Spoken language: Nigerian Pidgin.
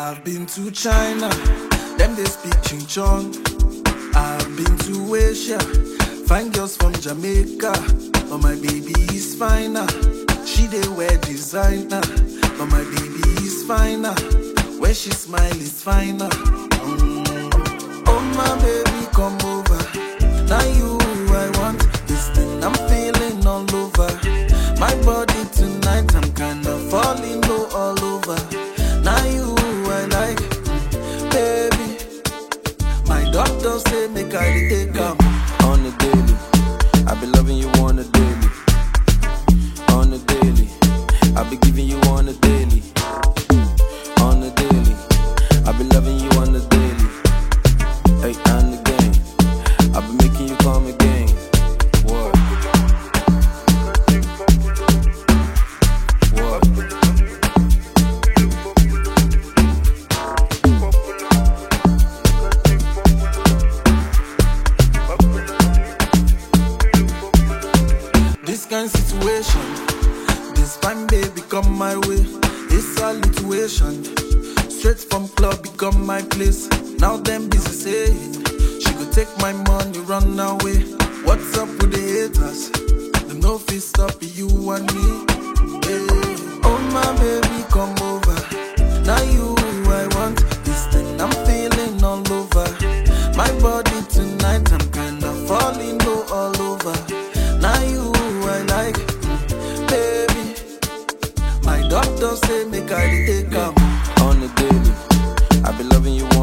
I've been to China, them they speak Ching Chong. I've been to Asia, fine girls from Jamaica, but my baby is finer. She they wear designer, but my baby is finer. When she smile is finer. Oh my baby, come over. Now you I want. This thing I'm feeling all over. My body tonight, I'm kinda falling low all over. Now you I like, baby. My doctor say make I take come on the daily. I be loving you on the daily. On the daily, I be giving you on the daily. On the daily, I be loving you on the daily. Hey, and again, I be making you come again. What? What? This kind situation, this fine baby come my way. It's a situation. Straight from club become my place. Now them busy saying she could take my money, run away. What's up with the haters? Them no fit stop you and me. Yeah. Oh my baby, come over. Now you I want. This thing I'm feeling all over. My body tonight, I'm kinda falling low all over. Now you I like, baby. My doctor say make I take come on the daily. I be loving you